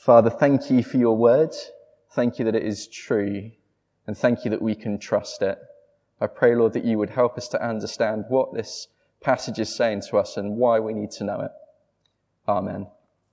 Father, thank you for your word. Thank you that it is true. And thank you that we can trust it. I pray, Lord, that you would help us to understand what this passage is saying to us and why we need to know it. Amen.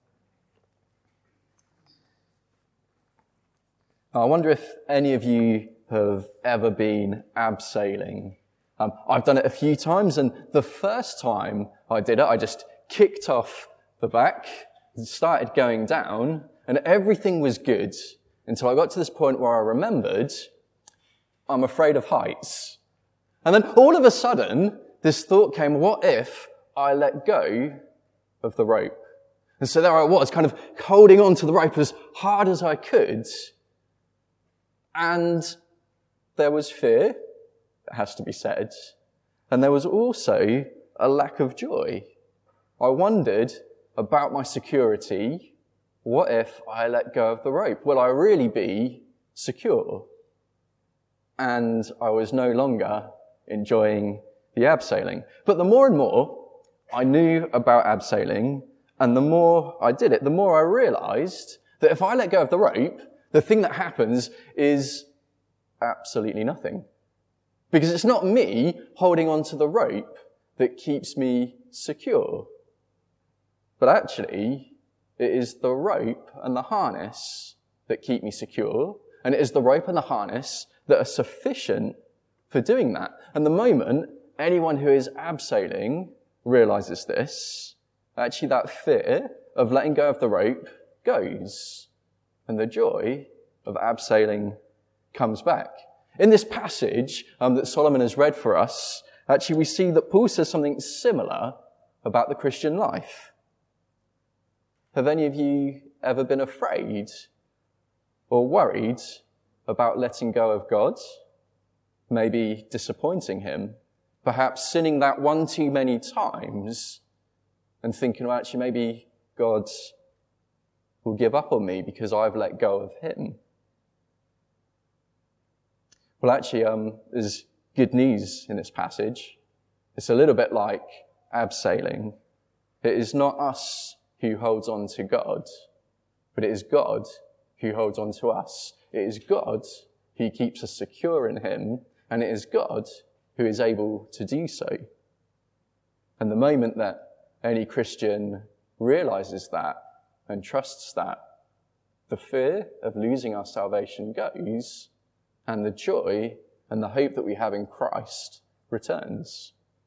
I wonder if any of you have ever been abseiling. I've done it a few times, and the first time I did it, I just kicked off the back and started going down, and everything was good until I got to this point where I remembered I'm afraid of heights. And then all of a sudden, this thought came, what if I let go of the rope? And so there I was, kind of holding on to the rope as hard as I could. And there was fear, it has to be said. And there was also a lack of joy. I wondered about my security. What if I let go of the rope? Will I really be secure? And I was no longer enjoying the abseiling. But the more and more I knew about abseiling, and the more I did it, the more I realized that if I let go of the rope, the thing that happens is absolutely nothing. Because it's not me holding onto the rope that keeps me secure. But actually, it is the rope and the harness that keep me secure. And it is the rope and the harness that are sufficient for doing that. And the moment anyone who is abseiling realizes this, actually that fear of letting go of the rope goes. And the joy of abseiling comes back. In this passage that Solomon has read for us, actually we see that Paul says something similar about the Christian life. Have any of you ever been afraid or worried about letting go of God? Maybe disappointing him? Perhaps sinning that one too many times and thinking, well, actually maybe God will give up on me because I've let go of him. Well, actually, there's good news in this passage. It's a little bit like abseiling. It is not us who holds on to God, but it is God who holds on to us. It is God who keeps us secure in him, and it is God who is able to do so. And the moment that any Christian realizes that and trusts that, the fear of losing our salvation goes, and the joy and the hope that we have in Christ returns.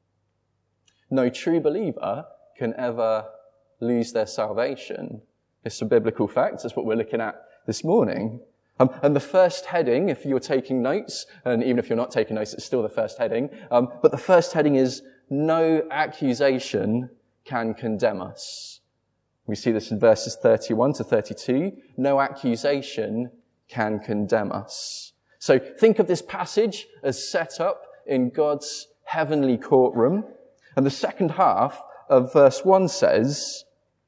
No true believer can ever lose their salvation. It's a biblical fact. That's what we're looking at this morning. And the first heading, if you're taking notes, and even if you're not taking notes, it's still the first heading, but the first heading is, no accusation can condemn us. We see this in verses 31 to 32. No accusation can condemn us. So think of this passage as set up in God's heavenly courtroom. And the second half of verse 1 says,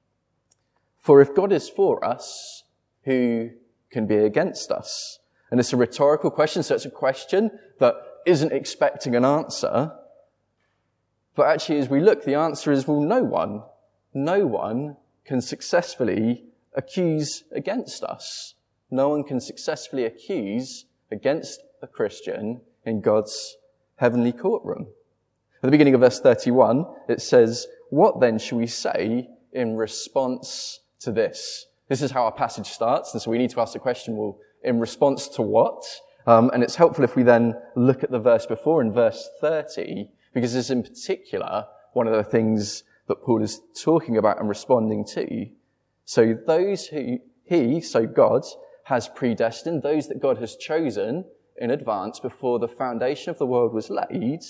for if God is for us, who can be against us? And it's a rhetorical question, so it's a question that isn't expecting an answer. But actually, as we look, the answer is, well, no one. No one can successfully accuse against us. No one can successfully accuse against a Christian in God's heavenly courtroom. At the beginning of verse 31, it says, what then shall we say in response to this? This is how our passage starts, and so we need to ask the question, well, in response to what? And it's helpful if we then look at the verse before, in verse 30, because this is in particular one of the things that Paul is talking about and responding to. So those so God has predestined, those that God has chosen in advance before the foundation of the world was laid,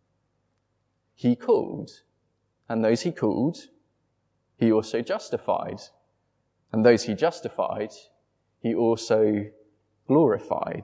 he called. And those he called, he also justified. And those he justified, he also glorified.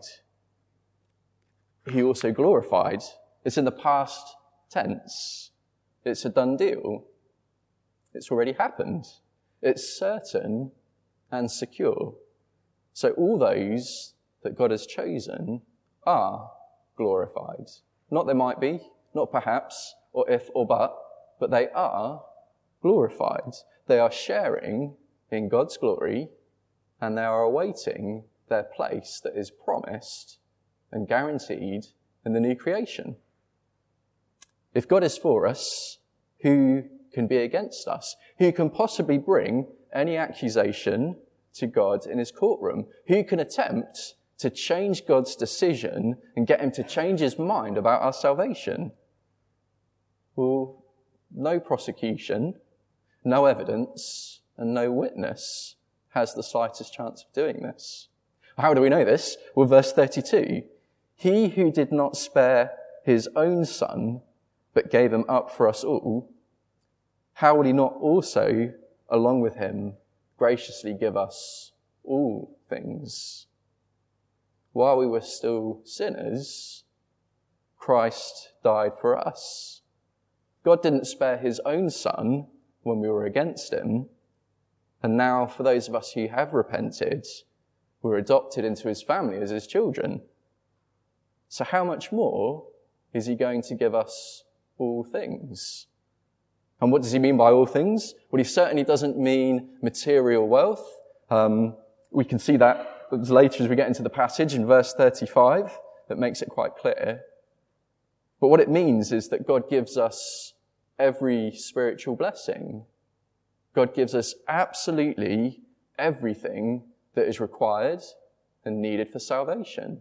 He also glorified. It's in the past tense. It's a done deal. It's already happened. It's certain and secure. So all those that God has chosen are glorified. Not there might be, not perhaps, or if or but they are glorified. They are sharing in God's glory and they are awaiting their place that is promised and guaranteed in the new creation. If God is for us, who can be against us? Who can possibly bring any accusation to God in his courtroom? Who can attempt to change God's decision and get him to change his mind about our salvation? Well, no prosecution, no evidence, and no witness has the slightest chance of doing this. How do we know this? Well, verse 32. He who did not spare his own son, but gave him up for us all, how will he not also, along with him, graciously give us all things? While we were still sinners, Christ died for us. God didn't spare his own son when we were against him. And now, for those of us who have repented, we're adopted into his family as his children. So how much more is he going to give us all things? And what does he mean by all things? Well, he certainly doesn't mean material wealth. We can see that later as we get into the passage in verse 35. That makes it quite clear. But what it means is that God gives us every spiritual blessing. God gives us absolutely everything that is required and needed for salvation.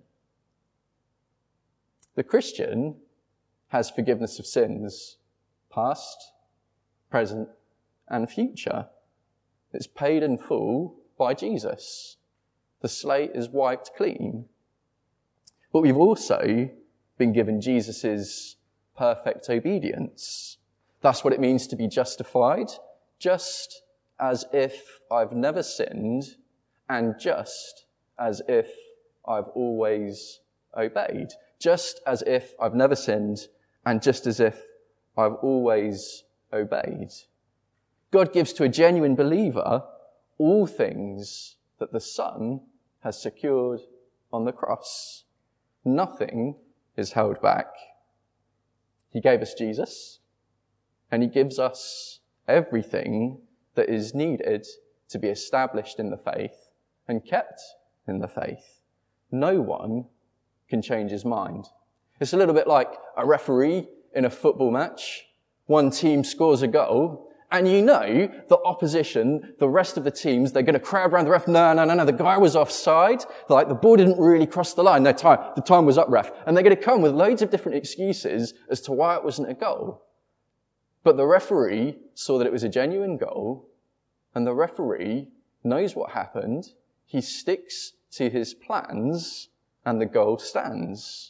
The Christian has forgiveness of sins, past, present, and future. It's paid in full by Jesus. The slate is wiped clean. But we've also been given Jesus' perfect obedience. That's what it means to be justified, just as if I've never sinned, and just as if I've always obeyed. Just as if I've never sinned, and just as if I've always obeyed. God gives to a genuine believer all things that the Son has secured on the cross. Nothing is held back. He gave us Jesus, and he gives us everything that is needed to be established in the faith and kept in the faith. No one can change his mind. It's a little bit like a referee in a football match. One team scores a goal, and you know the opposition, the rest of the teams, they're going to crowd around the ref. No, the guy was offside. Like, the ball didn't really cross the line. No, the time was up, ref. And they're going to come with loads of different excuses as to why it wasn't a goal. But the referee saw that it was a genuine goal, and the referee knows what happened. He sticks to his plans, and the goal stands.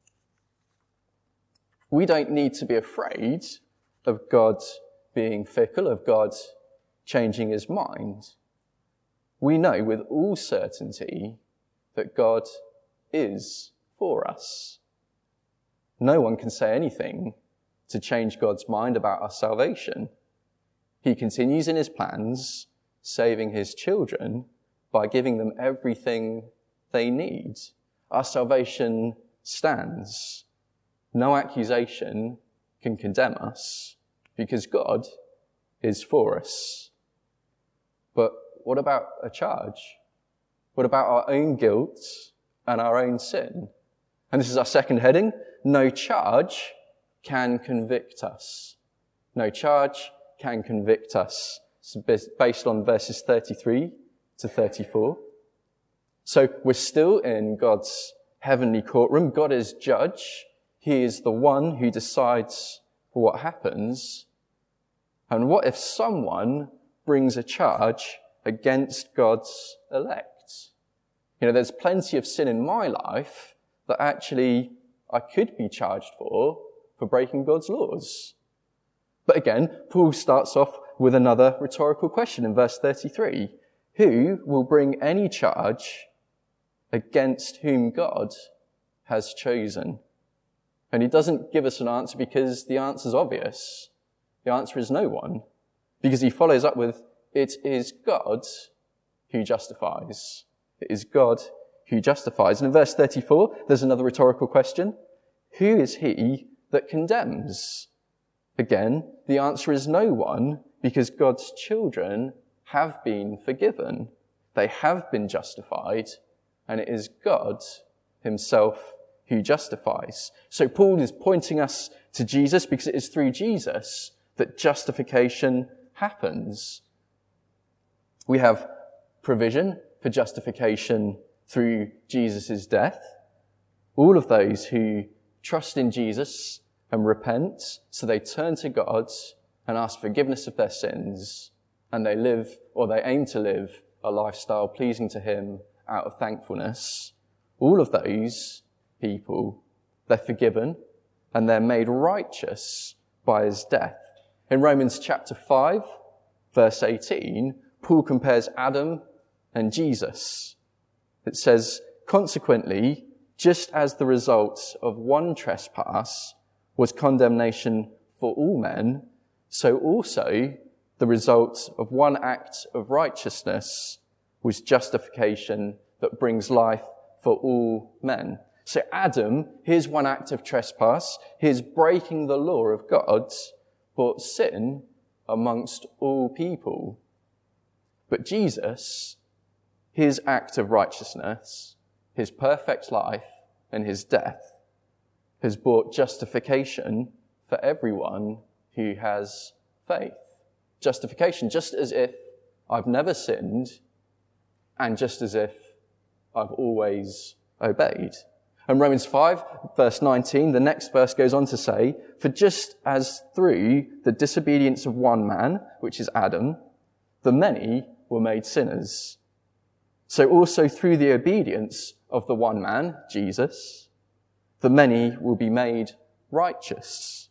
We don't need to be afraid of God being fickle, of God changing his mind. We know with all certainty that God is for us. No one can say anything to change God's mind about our salvation. He continues in his plans, saving his children by giving them everything they need. Our salvation stands. No accusation can condemn us because God is for us. But what about a charge? What about our own guilt and our own sin? And this is our second heading. No charge can convict us. No charge can convict us. It's based on verses 33 to 34. So we're still in God's heavenly courtroom. God is judge. He is the one who decides what happens. And what if someone brings a charge against God's elect? There's plenty of sin in my life that actually I could be charged for breaking God's laws. But again, Paul starts off with another rhetorical question in verse 33. Who will bring any charge against whom God has chosen? And he doesn't give us an answer because the answer's obvious. The answer is no one. Because he follows up with, it is God who justifies. It is God who justifies. And in verse 34, there's another rhetorical question. Who is he that condemns? Again, the answer is no one, because God's children have been forgiven. They have been justified, and it is God himself who justifies. So Paul is pointing us to Jesus because it is through Jesus that justification happens. We have provision for justification through Jesus' death. All of those who trust in Jesus and repent, so they turn to God and ask forgiveness of their sins, and they live, or they aim to live, a lifestyle pleasing to him out of thankfulness. All of those people, they're forgiven and they're made righteous by his death. In Romans chapter 5, verse 18, Paul compares Adam and Jesus. It says, consequently, just as the result of one trespass was condemnation for all men, so also the result of one act of righteousness was justification that brings life for all men. So Adam, here's one act of trespass. Here's breaking the law of God, brought sin amongst all people. But Jesus, his act of righteousness, his perfect life, and his death has brought justification for everyone who has faith. Justification, just as if I've never sinned, and just as if I've always obeyed. And Romans 5, verse 19, the next verse goes on to say, for just as through the disobedience of one man, which is Adam, the many were made sinners, so also through the obedience of the one man, Jesus, the many will be made righteous.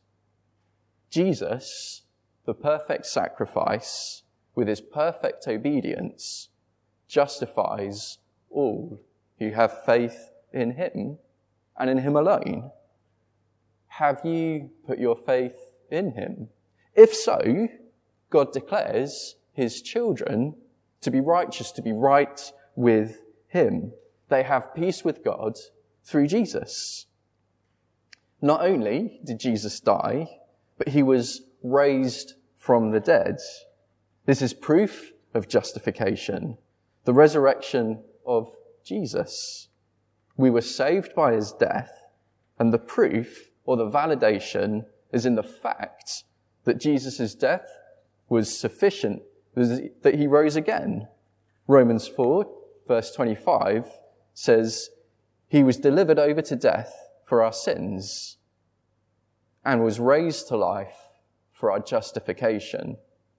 Jesus, the perfect sacrifice, with his perfect obedience, justifies all who have faith in him and in him alone. Have you put your faith in him? If so, God declares his children to be righteous, to be right with him. They have peace with God through Jesus. Not only did Jesus die, but he was raised from the dead. This is proof of justification, the resurrection of Jesus. We were saved by his death, and the proof or the validation is in the fact that Jesus' death was sufficient, that he rose again. Romans 4, verse 25 says, he was delivered over to death for our sins and was raised to life for our justification.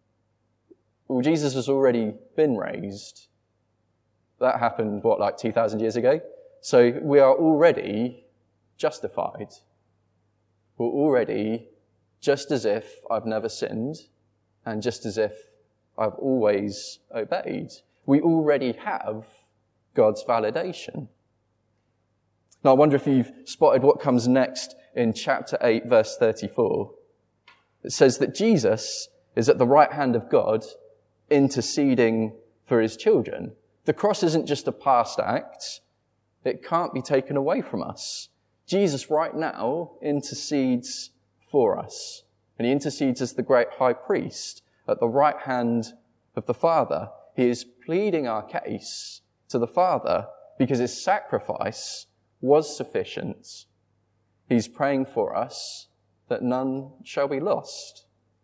Well, Jesus has already been raised. That happened, like 2,000 years ago? So we are already justified. We're already just as if I've never sinned and just as if I've always obeyed. We already have God's validation. Now, I wonder if you've spotted what comes next in chapter 8, verse 34. It says that Jesus is at the right hand of God, interceding for his children. The cross isn't just a past act. It can't be taken away from us. Jesus right now intercedes for us. And he intercedes as the great high priest at the right hand of the Father. He is pleading our case to the Father because his sacrifice was sufficient. He's praying for us that none shall be lost.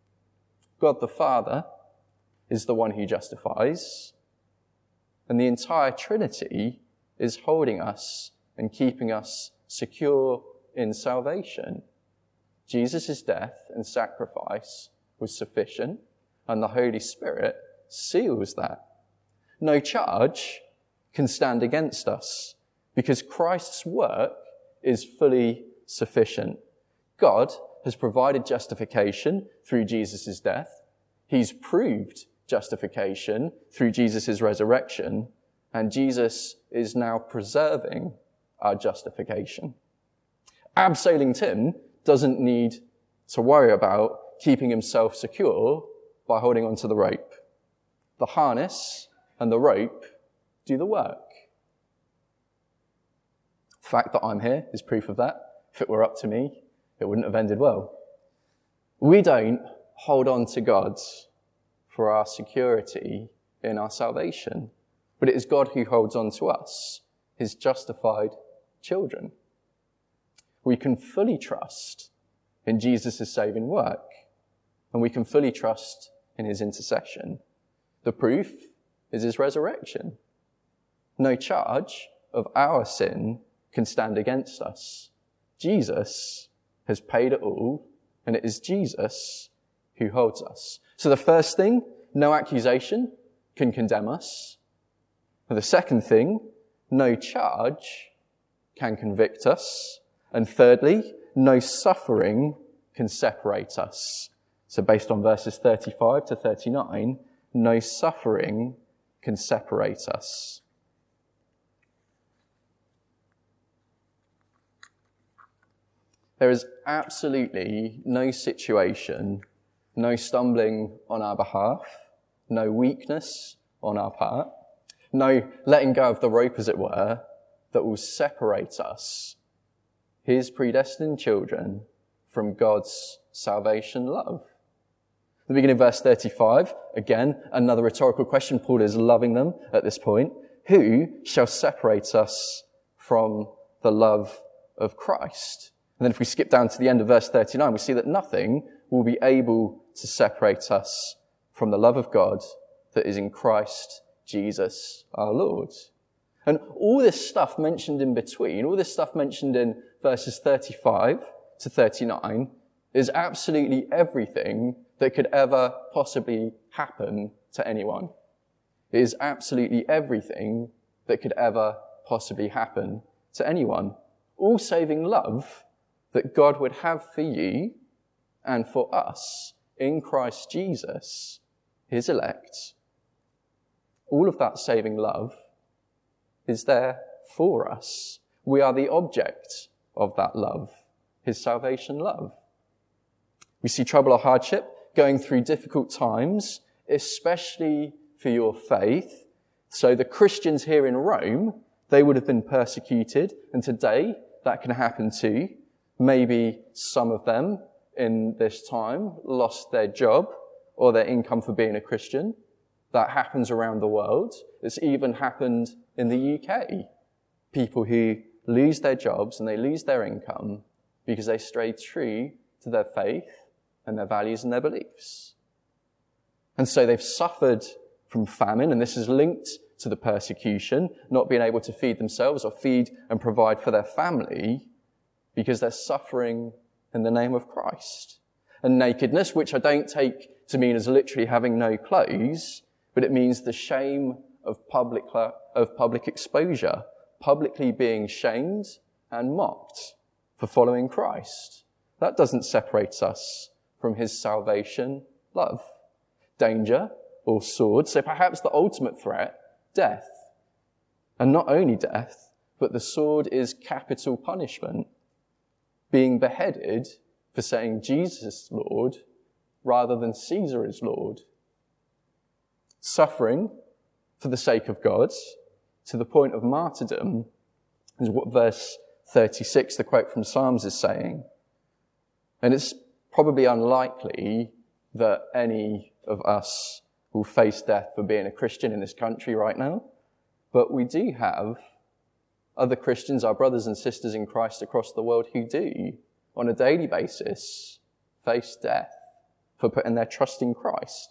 God the Father is the one who justifies, and the entire Trinity is holding us and keeping us secure in salvation. Jesus' death and sacrifice was sufficient, and the Holy Spirit seals that. No charge can stand against us because Christ's work is fully sufficient. God has provided justification through Jesus' death. He's proved justification through Jesus' resurrection, and Jesus is now preserving our justification. Abseiling Tim doesn't need to worry about keeping himself secure by holding onto the rope. The harness and the rope do the work. The fact that I'm here is proof of that. If it were up to me, it wouldn't have ended well. We don't hold on to God for our security in our salvation. but it is God who holds on to us, his justified children. We can fully trust in Jesus' saving work, and we can fully trust in his intercession. The proof is his resurrection. No charge of our sin can stand against us. Jesus has paid it all, and it is Jesus who holds us. So the first thing, no accusation can condemn us. The second thing, no charge can convict us. And thirdly, no suffering can separate us. So based on verses 35 to 39, no suffering can separate us. There is absolutely no situation, no stumbling on our behalf, no weakness on our part, no letting go of the rope, as it were, that will separate us, his predestined children, from God's salvation love. At the beginning of verse 35, again, another rhetorical question. Paul is loving them at this point. Who shall separate us from the love of Christ? And then if we skip down to the end of verse 39, we see that nothing will be able to separate us from the love of God that is in Christ Jesus our Lord. And all this stuff mentioned in between, all this stuff mentioned in verses 35 to 39 is absolutely everything that could ever possibly happen to anyone. It is absolutely everything that could ever possibly happen to anyone. All saving love that God would have for you and for us in Christ Jesus, his elect. All of that saving love is there for us. We are the object of that love, his salvation love. We see trouble or hardship, going through difficult times, especially for your faith. So the Christians here in Rome, they would have been persecuted, and today that can happen too. Maybe some of them in this time lost their job or their income for being a Christian. That happens around the world. It's even happened in the UK. People who lose their jobs and they lose their income because they stray true to their faith and their values and their beliefs. And so they've suffered from famine, and this is linked to the persecution, not being able to feed themselves or feed and provide for their family because they're suffering in the name of Christ. And nakedness, which I don't take to mean as literally having no clothes, but it means the shame of public exposure, publicly being shamed and mocked for following Christ. That doesn't separate us from his salvation love. Danger or sword, so perhaps the ultimate threat, death. And not only death, but the sword is capital punishment. Being beheaded for saying Jesus is Lord rather than Caesar is Lord. Suffering for the sake of God to the point of martyrdom is what verse 36, the quote from Psalms, is saying. And it's probably unlikely that any of us will face death for being a Christian in this country right now. But we do have other Christians, our brothers and sisters in Christ across the world, who do, on a daily basis, face death for putting their trust in Christ.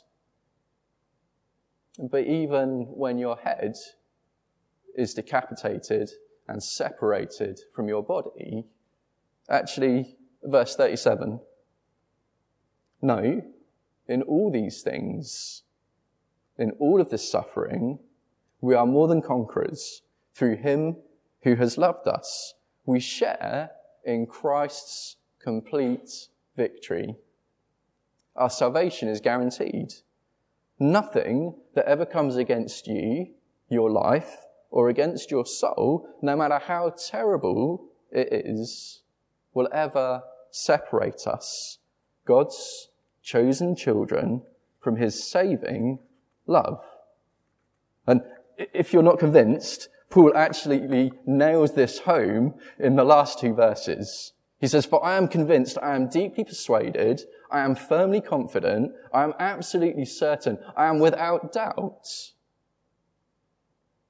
But even when your head is decapitated and separated from your body, actually, verse 37, no, in all these things, in all of this suffering, we are more than conquerors through him who has loved us. We share in Christ's complete victory. Our salvation is guaranteed. Nothing that ever comes against you, your life, or against your soul, no matter how terrible it is, will ever separate us, God's chosen children, from his saving love. And if you're not convinced, Paul actually nails this home in the last two verses. He says, "For I am convinced, I am deeply persuaded, I am firmly confident, I am absolutely certain, I am without doubt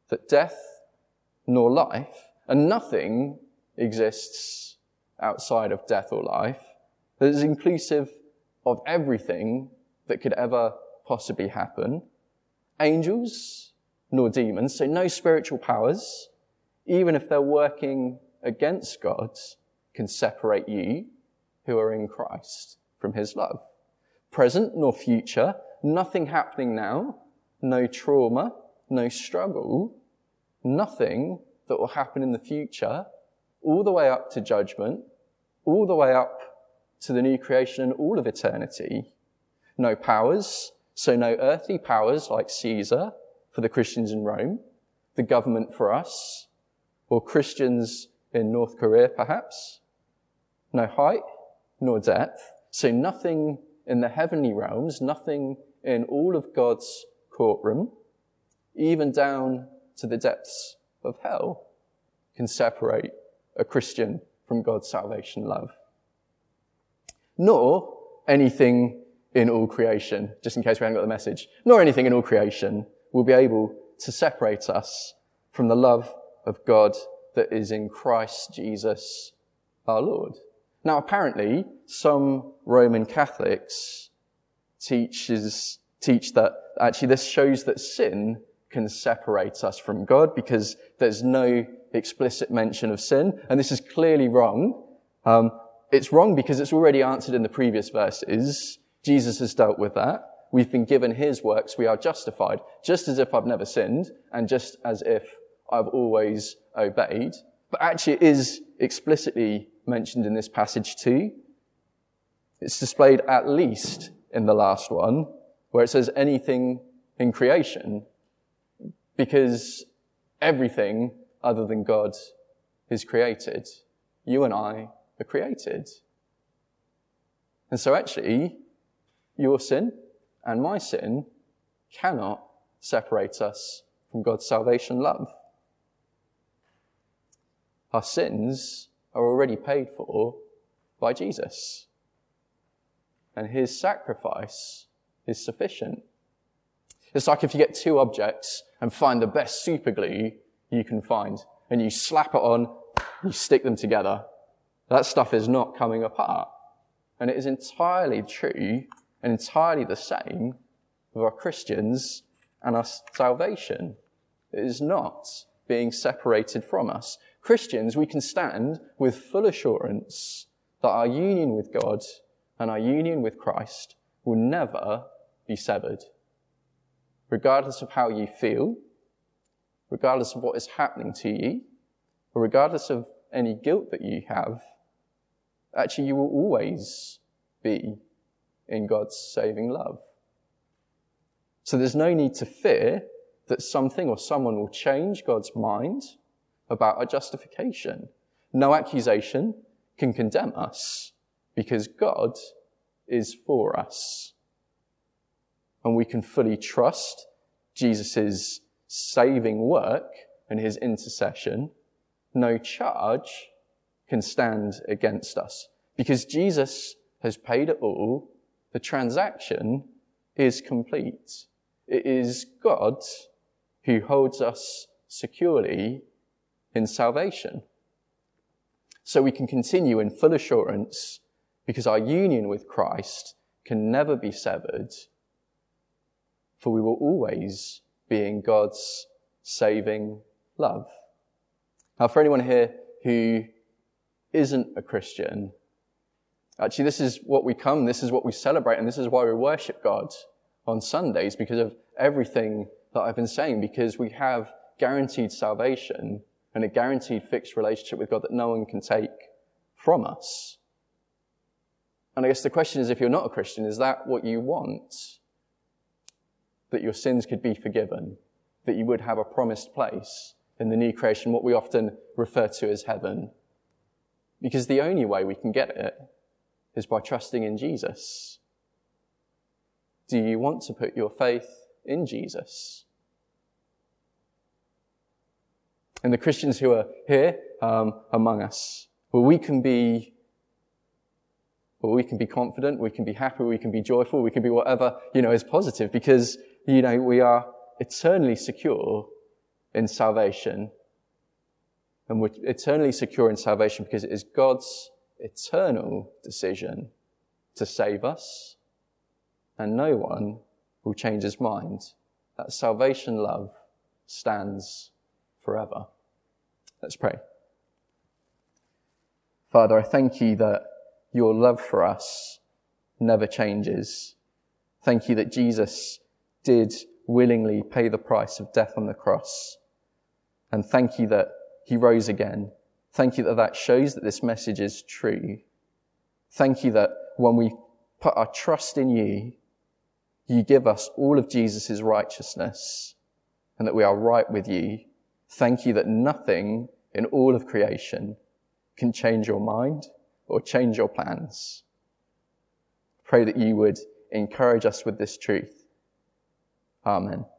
that death nor life, and nothing exists outside of death or life, that is inclusive of everything that could ever possibly happen. Angels nor demons, so no spiritual powers, even if they're working against God, can separate you who are in Christ from his love. Present nor future, nothing happening now, no trauma, no struggle, nothing that will happen in the future, all the way up to judgment, all the way up to the new creation and all of eternity. No powers, so no earthly powers like Caesar for the Christians in Rome, the government for us, or Christians in North Korea perhaps. No height nor depth, so nothing in the heavenly realms, nothing in all of God's courtroom, even down to the depths of hell, can separate a Christian from God's salvation love. Nor anything in all creation, just in case we haven't got the message, nor anything in all creation will be able to separate us from the love of God that is in Christ Jesus our Lord. Now, apparently, some Roman Catholics teach that actually this shows that sin can separate us from God because there's no explicit mention of sin, and this is clearly wrong. It's wrong because it's already answered in the previous verses. Jesus has dealt with that. We've been given his works. We are justified, just as if I've never sinned and just as if I've always obeyed. But actually it is explicitly mentioned in this passage too. It's displayed at least in the last one, where it says anything in creation, because everything other than God is created. You and I are created. And so actually, your sin and my sin cannot separate us from God's salvation love. Our sins are already paid for by Jesus, and his sacrifice is sufficient. It's like if you get two objects and find the best super glue you can find, and you slap it on, you stick them together. That stuff is not coming apart. And it is entirely true and entirely the same with our Christians and our salvation. It is not being separated from us. Christians, we can stand with full assurance that our union with God and our union with Christ will never be severed. Regardless of how you feel, regardless of what is happening to you, or regardless of any guilt that you have, actually you will always be in God's saving love. So there's no need to fear that something or someone will change God's mind about our justification. No accusation can condemn us because God is for us. And we can fully trust Jesus' saving work and his intercession. No charge can stand against us because Jesus has paid it all. The transaction is complete. It is God who holds us securely in salvation. So we can continue in full assurance because our union with Christ can never be severed, for we will always be in God's saving love. Now, for anyone here who isn't a Christian, actually this is what we come, this is what we celebrate, and this is why we worship God on Sundays, because of everything that I've been saying, because we have guaranteed salvation and a guaranteed fixed relationship with God that no one can take from us. And I guess the question is, if you're not a Christian, is that what you want? That your sins could be forgiven, that you would have a promised place in the new creation, what we often refer to as heaven. Because the only way we can get it is by trusting in Jesus. Do you want to put your faith in Jesus? And the Christians who are here among us, we can be confident, we can be happy, we can be joyful, we can be whatever, is positive, because, we are eternally secure in salvation. And we're eternally secure in salvation because it is God's eternal decision to save us. And no one will change his mind. That salvation love stands forever. Let's pray. Father, I thank you that your love for us never changes. Thank you that Jesus did willingly pay the price of death on the cross. And thank you that he rose again. Thank you that that shows that this message is true. Thank you that when we put our trust in you, you give us all of Jesus' righteousness and that we are right with you. Thank you that nothing in all of creation can change your mind or change your plans. Pray that you would encourage us with this truth. Amen.